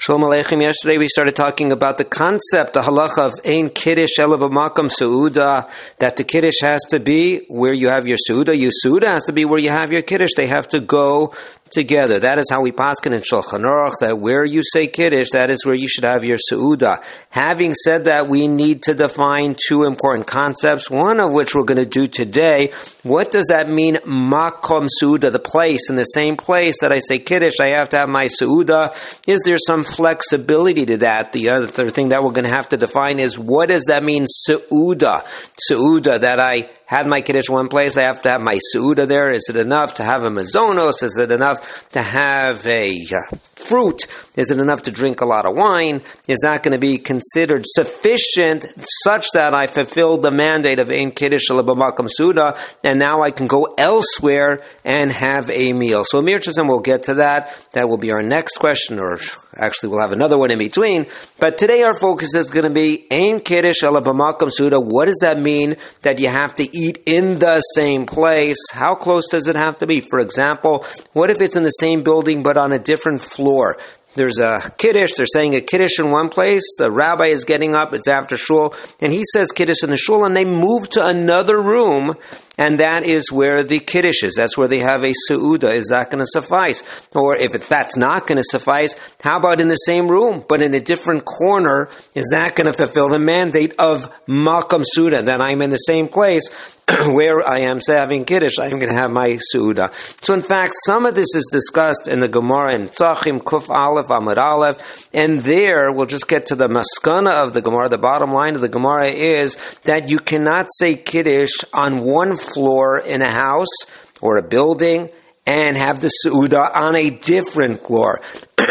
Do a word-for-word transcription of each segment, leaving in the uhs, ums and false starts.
Shalom Aleichem. Yesterday we started talking about the concept, the halacha of Ein Kiddush Ela B'Makam Seuda, that the Kiddush has to be where you have your Seuda. Your Seuda has to be where you have your Kiddush. They have to go together. That is how we paskin in Shulchan Aruch, that where you say Kiddush, that is where you should have your Seuda. Having said that, we need to define two important concepts, one of which we're going to do today. What does that mean, Makom Seuda, the place? In the same place that I say Kiddush, I have to have my Seuda. Is there some flexibility to that? The other thing that we're going to have to define is, what does that mean, Seuda? Seuda, that I had my Kiddush one place, I have to have my Seuda there. Is it enough to have a mazonos? Is it enough to have a uh, fruit? Is it enough to drink a lot of wine? Is that going to be considered sufficient such that I fulfilled the mandate of Ein Kiddush Ela B'Makam Seuda, and now I can go elsewhere and have a meal? So Amir Chazim, we'll get to that. That will be our next question, or actually we'll have another one in between. But today our focus is going to be Ein Kiddush Ela B'Makam Seuda. What does that mean that you have to eat in the same place? How close does it have to be? For example, what if it's in the same building but on a different floor? There's a Kiddush, they're saying a Kiddush in one place, the rabbi is getting up, it's after shul, and he says Kiddush in the shul, and they move to another room, and that is where the Kiddush is. That's where they have a Seuda. Is that going to suffice? Or if it, that's not going to suffice, how about in the same room, but in a different corner? Is that going to fulfill the mandate of Makam Seuda, that I'm in the same place where I am having Kiddush, I am going to have my Seuda? So in fact, some of this is discussed in the Gemara in Tzachim, Kuf Aleph, Amud Aleph, and there we'll just get to the maskana of the Gemara. The bottom line of the Gemara is that you cannot say Kiddush on one floor in a house or a building and have the Seuda on a different floor.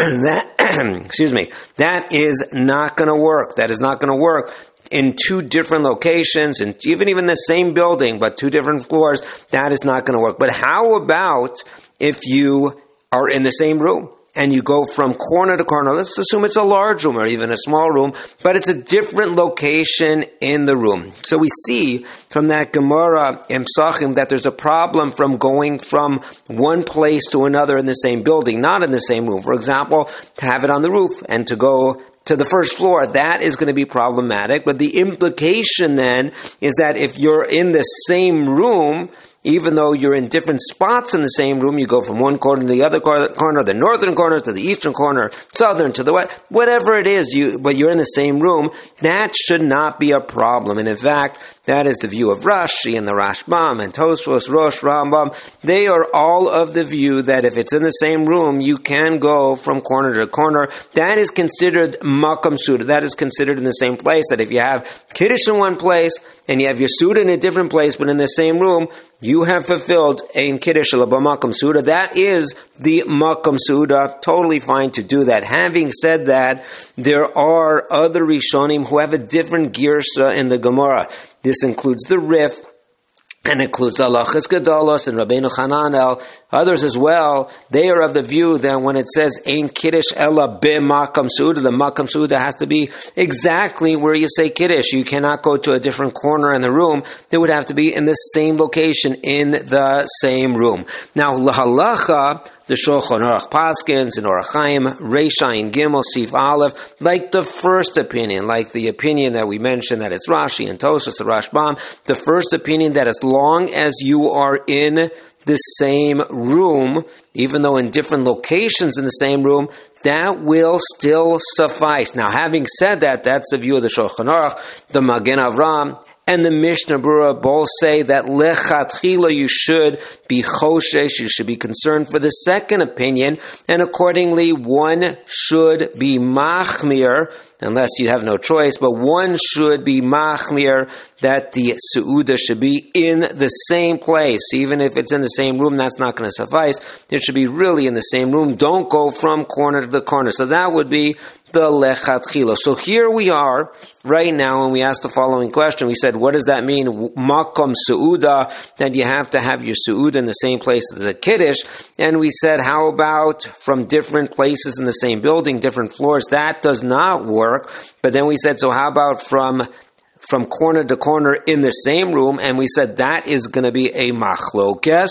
that, excuse me, that is not going to work. That is not going to work. In two different locations, and even even the same building, but two different floors, that is not going to work. But how about if you are in the same room and you go from corner to corner? Let's assume it's a large room or even a small room, but it's a different location in the room. So we see from that Gemara in Psachim that there's a problem from going from one place to another in the same building, not in the same room. For example, to have it on the roof and to go to the first floor, that is going to be problematic. But the implication then is that if you're in the same room, even though you're in different spots in the same room, you go from one corner to the other corner, the northern corner to the eastern corner, southern to the west, whatever it is, you, but you're in the same room, that should not be a problem. And in fact, that is the view of Rashi and the Rashbam and Tosfos, Rosh, Rambam. They are all of the view that if it's in the same room, you can go from corner to corner. That is considered Makam Seuda. That is considered in the same place. That if you have Kiddush in one place and you have your Seuda in a different place, but in the same room, you have fulfilled Ein Kiddush Ela B'Makam Seuda. That is the Makam Seuda. Totally fine to do that. Having said that, there are other Rishonim who have a different girsa in the Gemara. This includes the Rif, and includes the Halachas Gedolos and Rabbeinu Hananel, others as well. They are of the view that when it says Ein Kiddush Ela B'Makam Seuda, the Makam Seuda has to be exactly where you say Kiddush. You cannot go to a different corner in the room. They would have to be in the same location in the same room. Now, L'Halacha, the Shulchan Aruch Paskins and Orach Chaim, Reisha and Gimel, Sif Aleph, like the first opinion, like the opinion that we mentioned that it's Rashi and Tosfos, the Rashbam, the first opinion that as long as you are in the same room, even though in different locations in the same room, that will still suffice. Now, having said that, that's the view of the Shulchan Aruch, the Magen Avram, and the Mishnah Berurah both say that lechatchila you should be choshesh, you should be concerned for the second opinion, and accordingly one should be machmir, unless you have no choice, but one should be machmir that the Seuda should be in the same place. Even if it's in the same room, that's not going to suffice. It should be really in the same room. Don't go from corner to the corner. So that would be the lechatchila. So here we are right now, and we asked the following question. We said, what does that mean? Makom Seuda, that you have to have your Seuda in the same place as the Kiddush. And we said, how about from different places in the same building, different floors? That does not work. But then we said, so how about from from corner to corner in the same room? And we said that is going to be a machlokes.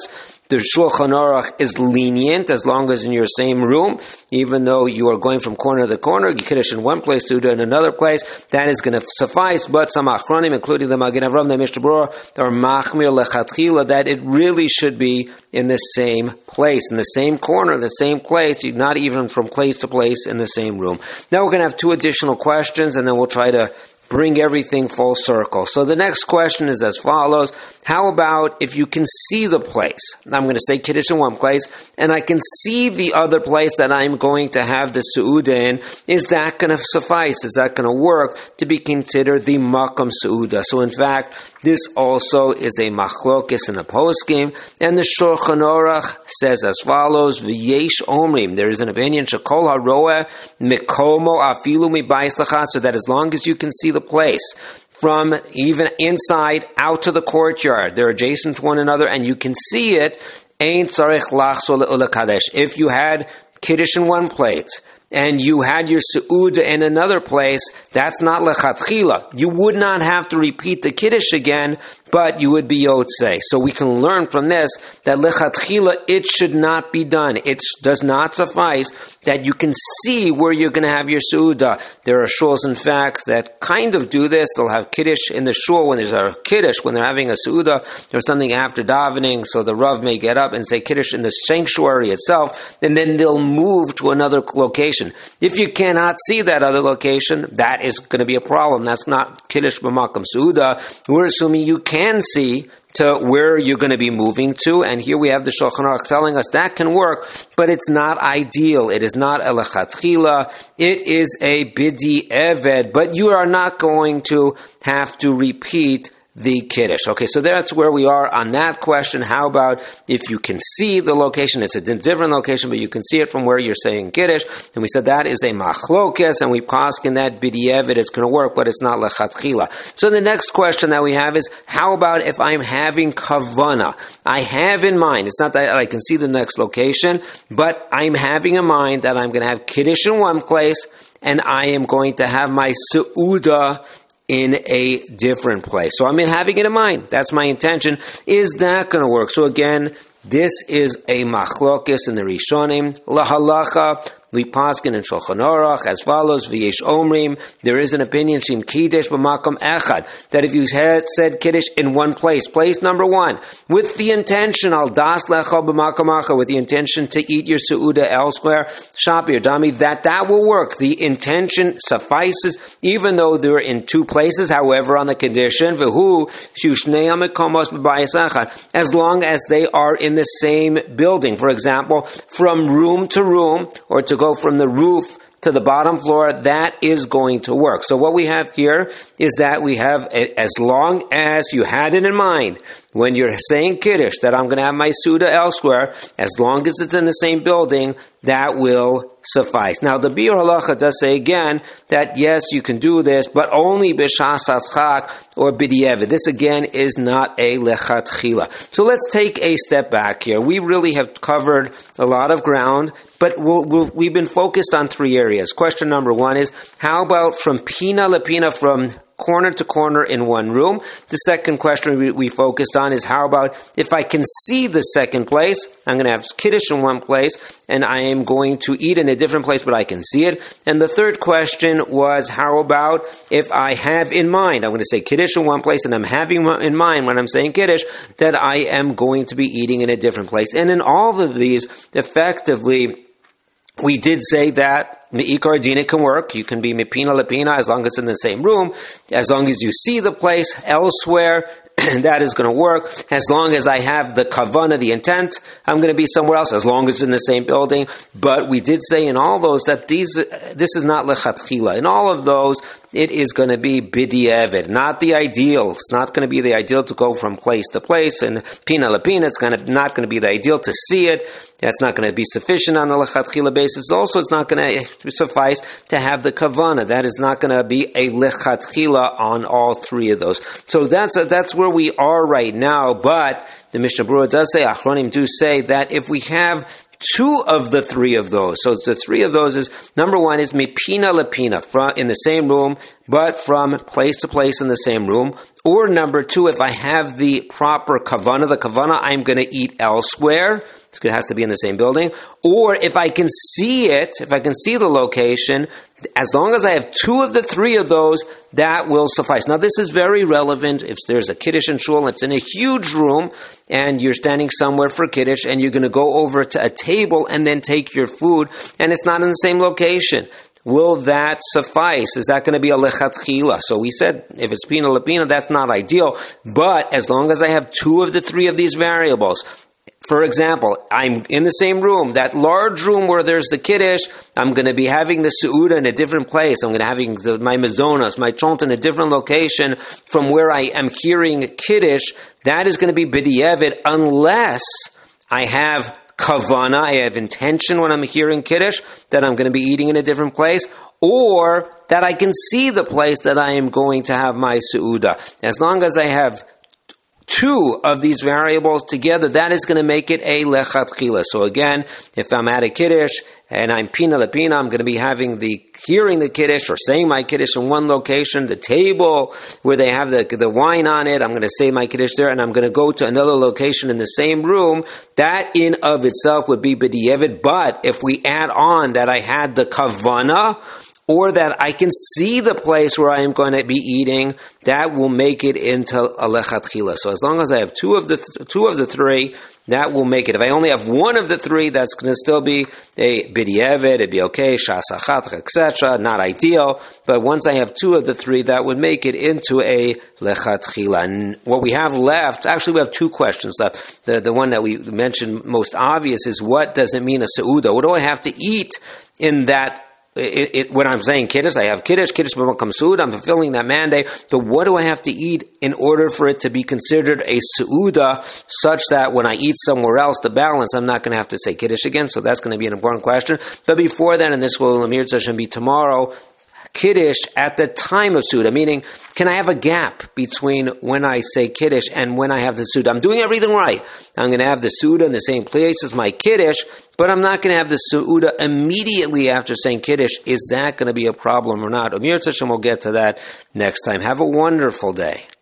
The Shulchan Aruch is lenient as long as in your same room, even though you are going from corner to corner, you Kiddush in one place, Suda in another place, that is going to suffice. But some Achronim, including the Magen Avram, the Mishnah Berurah, are Machmir Lechatchila, that it really should be in the same place, in the same corner, in the same place, not even from place to place in the same room. Now we're going to have two additional questions, and then we'll try to bring everything full circle. So the next question is as follows. How about if you can see the place? I'm going to say Kiddush in one place, and I can see the other place that I'm going to have the Su'uda in. Is that going to suffice? Is that going to work to be considered the Makam Su'uda? So in fact, this also is a machlokis in the poskim, and the Shulchan Aruch says as follows, V'yesh omrim, there is an opinion, Shekol haroeh mikomo afilu mibayis lecha, so that as long as you can see the place, from even inside out to the courtyard, they're adjacent to one another, and you can see it, ein tzarich lachzor le'kadesh. If you had Kiddush in one place, and you had your Su'uda in another place, that's not lechatchila. You would not have to repeat the Kiddush again, but you would be Yotzei. So we can learn from this that lechatchila, it should not be done. It does not suffice that you can see where you're going to have your Su'uda. There are shuls, in fact, that kind of do this. They'll have Kiddush in the shul when there's a Kiddush, when they're having a Su'uda. There's something after davening, so the Rav may get up and say Kiddush in the sanctuary itself, and then they'll move to another location. If you cannot see that other location, that is going to be a problem. That's not Kiddush b'makam Su'uda. We're assuming you can see to where you're going to be moving to, and here we have the Shulchan Aruch telling us that can work, but it's not ideal. It is not a lechatchila. It is a bidi eved, but you are not going to have to repeat the Kiddush. Okay, so that's where we are on that question. How about if you can see the location? It's a different location, but you can see it from where you're saying Kiddush. And we said that is a machlokes, and we paskin that b'di'evid, it's going to work, but it's not lechatchila. So the next question that we have is, how about if I'm having kavana? I have in mind, it's not that I can see the next location, but I'm having in mind that I'm going to have Kiddush in one place, and I am going to have my Su'uda in a different place. So I'm in having it in mind. That's my intention. Is that going to work? So again, this is a machlokis in the Rishonim. Lahalacha, we paskin in Shulchan Aruch as follows, V'yesh omrim, there is an opinion, Shim Kiddush b'makom echad, that if you had said Kiddush in one place, place number one, with the intention, al das lecha b'makom echad, with the intention to eat your Su'uda elsewhere, Shapir Dami, that that will work. The intention suffices, even though they're in two places, however, on the condition, V'hu shushnei ha'mekomos b'bayis echad, as long as they are in the same building. For example, from room to room, or to go from the roof to the bottom floor, that is going to work. So what we have here is that we have, as long as you had it in mind, when you're saying Kiddush, that I'm going to have my Suda elsewhere, as long as it's in the same building, that will suffice. Now, the Biur Halacha does say again that yes, you can do this, but only b'shas haschak or b'di'evid. This again is not a lechatchila. So let's take a step back here. We really have covered a lot of ground, but we'll, we've been focused on three areas. Question number one is, how about from pina lepina, from corner to corner in one room? The second question we, we focused on is, how about if I can see the second place? I'm going to have Kiddush in one place, and I am going to eat in a different place, but I can see it. And the third question was, how about if I have in mind, I'm going to say Kiddush in one place, and I'm having in mind when I'm saying Kiddush, that I am going to be eating in a different place. And in all of these, effectively, we did say that Me'ikar Dina can work. You can be Mepina Lepina as long as it's in the same room. As long as you see the place elsewhere, that is going to work. As long as I have the kavana, the intent, I'm going to be somewhere else, as long as it's in the same building. But we did say in all those that these, this is not lechatchila. In all of those, it is going to be b'di'evid, not the ideal. It's not going to be the ideal to go from place to place. And pina lepina, it's going to, not going to be the ideal to see it. That's not going to be sufficient on the lechatchila basis. Also, it's not going to suffice to have the kavana. That is not going to be a lechatchila on all three of those. So that's that's where we are right now. But the Mishnah Berurah does say, Achronim do say, that if we have two of the three of those. So the three of those is, number one is mipina lepina, from in the same room, but from place to place in the same room. Or number two, if I have the proper kavana, the kavana I'm going to eat elsewhere. It has to be in the same building. Or if I can see it, if I can see the location, as long as I have two of the three of those, that will suffice. Now, this is very relevant if there's a Kiddush in Shul, it's in a huge room, and you're standing somewhere for Kiddush, and you're going to go over to a table and then take your food, and it's not in the same location. Will that suffice? Is that going to be a lechatchila? So we said, if it's pina lepina, that's not ideal, but as long as I have two of the three of these variables, for example, I'm in the same room, that large room where there's the Kiddush, I'm going to be having the Seuda in a different place. I'm going to be having the, my Mazonas, my Chont in a different location from where I am hearing Kiddush. That is going to be B'di'evet unless I have Kavana, I have intention when I'm hearing Kiddush, that I'm going to be eating in a different place, or that I can see the place that I am going to have my Seuda. As long as I have two of these variables together, that is going to make it a lechatchila. So again, if I'm at a Kiddush and I'm pina lepina, I'm going to be having the hearing the Kiddush or saying my Kiddush in one location, the table where they have the, the wine on it, I'm going to say my Kiddush there, and I'm going to go to another location in the same room. That in of itself would be b'di'evet. But if we add on that I had the kavana, or that I can see the place where I am going to be eating, that will make it into a lechatchila. So as long as I have two of the th- two of the three, that will make it. If I only have one of the three, that's going to still be a b'di'evet, it'd be okay, shasachat, et cetera. Not ideal, but once I have two of the three, that would make it into a lechatchila. And what we have left, actually we have two questions left. The, the one that we mentioned most obvious is, what does it mean a seuda? What do I have to eat in that? It, it, when I'm saying Kiddush, I have Kiddush, Kiddush b'makam Seuda, I'm fulfilling that mandate, but what do I have to eat in order for it to be considered a Seuda, such that when I eat somewhere else, the balance, I'm not going to have to say Kiddush again? So that's going to be an important question. But before that, and this will, Amir Tzashem, be tomorrow, Kiddush at the time of Seuda, meaning, can I have a gap between when I say Kiddush and when I have the Seuda? I'm doing everything right. I'm going to have the Seuda in the same place as my Kiddush, but I'm not going to have the Seuda immediately after saying Kiddush. Is that going to be a problem or not? Amir Tzashem will get to that next time. Have a wonderful day.